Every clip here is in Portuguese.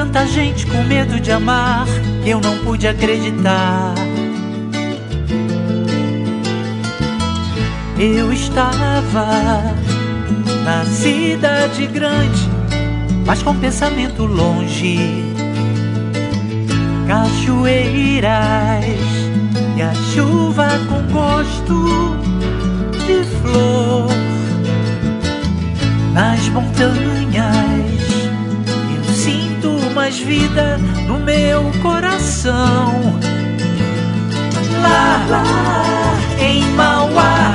tanta gente com medo de amar, que eu não pude acreditar. Eu estava na cidade grande, mas com pensamento longe. Cachoeiras e a chuva com gosto de flor. Nas montanhas eu sinto mais vida no meu coração. Lá, lá, em Mauá,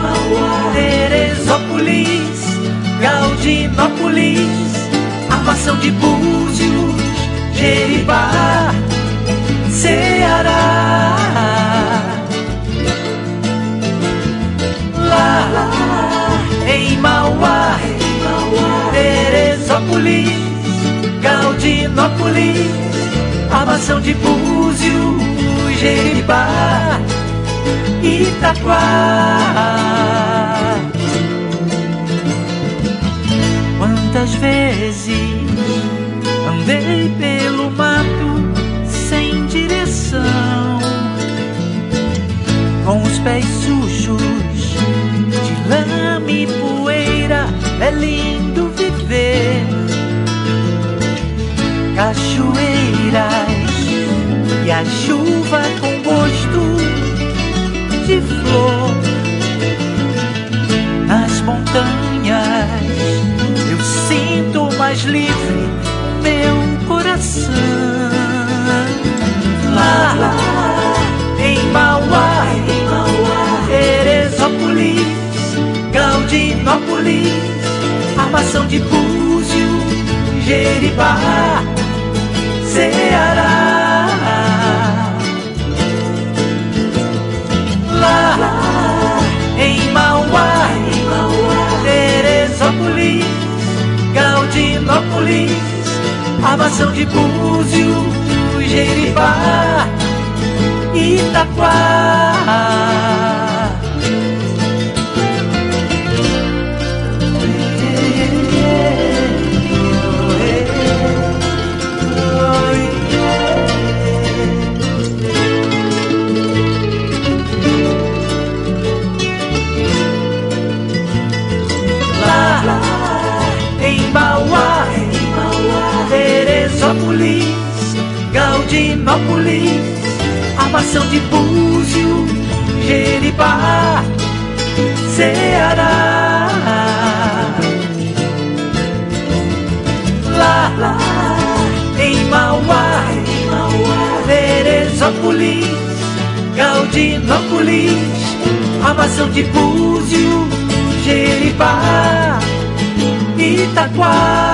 Teresópolis, Gaudinópolis, Armação de Búzios, Jeribá, Ceará. Lá, lá, em Mauá, Teresópolis, Gaudinópolis, Armação de Búzios, Jeribá, Itaquá. Quantas vezes andei pelo mato sem direção, com os pés sujos de lama e poeira. É lindo viver. Cachoeiras e a chuva com gosto de flor. Nas montanhas eu sinto mais livre meu coração. Lá, lá, em Mauá, Teresópolis, Gaudinópolis, Armação de Búzios, Jeribá, Ceará. Lá, lá, em Mauá, Teresópolis, Gaudinópolis, Armação de Búzios, Jeribá, Itaquá. Teresópolis, Gaudinópolis, Armação de Búzios, Jeribá, Ceará. Lá, lá, em Mauá, Teresópolis, Gaudinópolis, Armação de Búzios, Jeribá, Itaquá.